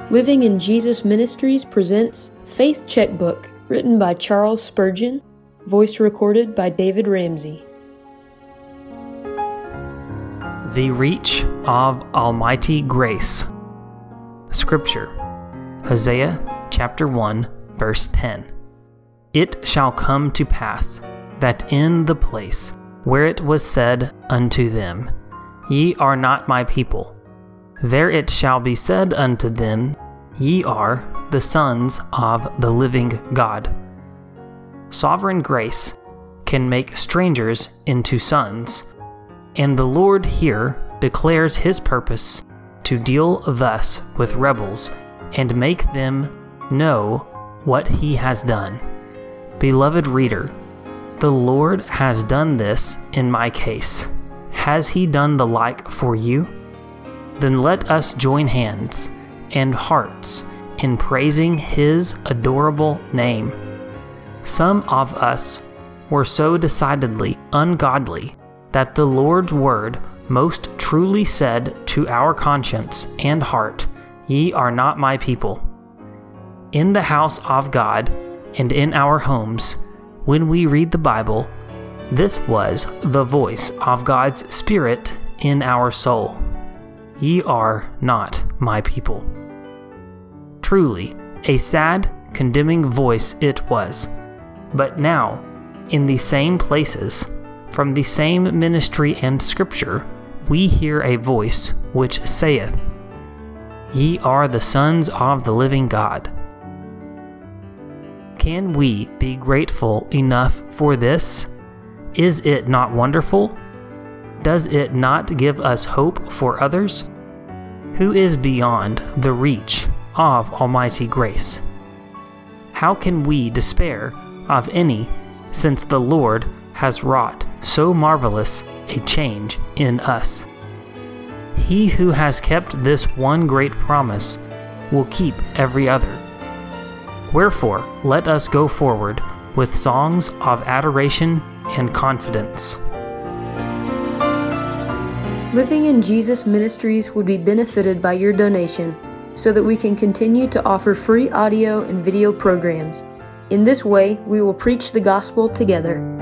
Living in Jesus Ministries presents Faith Checkbook, written by Charles Spurgeon, voice recorded by David Ramsey. The reach of Almighty grace. Scripture, Hosea chapter 1, verse 10. It shall come to pass that in the place where it was said unto them, Ye are not my people, there it shall be said unto them, Ye are the sons of the living God. Sovereign grace can make strangers into sons, and the Lord here declares his purpose to deal thus with rebels and make them know what he has done. Beloved reader, the Lord has done this in my case. Has he done the like for you? Then let us join hands and hearts in praising his adorable name. Some of us were so decidedly ungodly that the Lord's word most truly said to our conscience and heart, Ye are not my people. In the house of God and in our homes, when we read the Bible, this was the voice of God's Spirit in our soul. Ye are not my people. Truly, a sad, condemning voice it was. But now, in the same places, from the same ministry and scripture, we hear a voice which saith, Ye are the sons of the living God. Can we be grateful enough for this? Is it not wonderful? Does it not give us hope for others? Who is beyond the reach of Almighty grace? How can we despair of any, since the Lord has wrought so marvelous a change in us? He who has kept this one great promise will keep every other. Wherefore, let us go forward with songs of adoration and confidence. Living in Jesus Ministries would be benefited by your donation so that we can continue to offer free audio and video programs. In this way, we will preach the gospel together.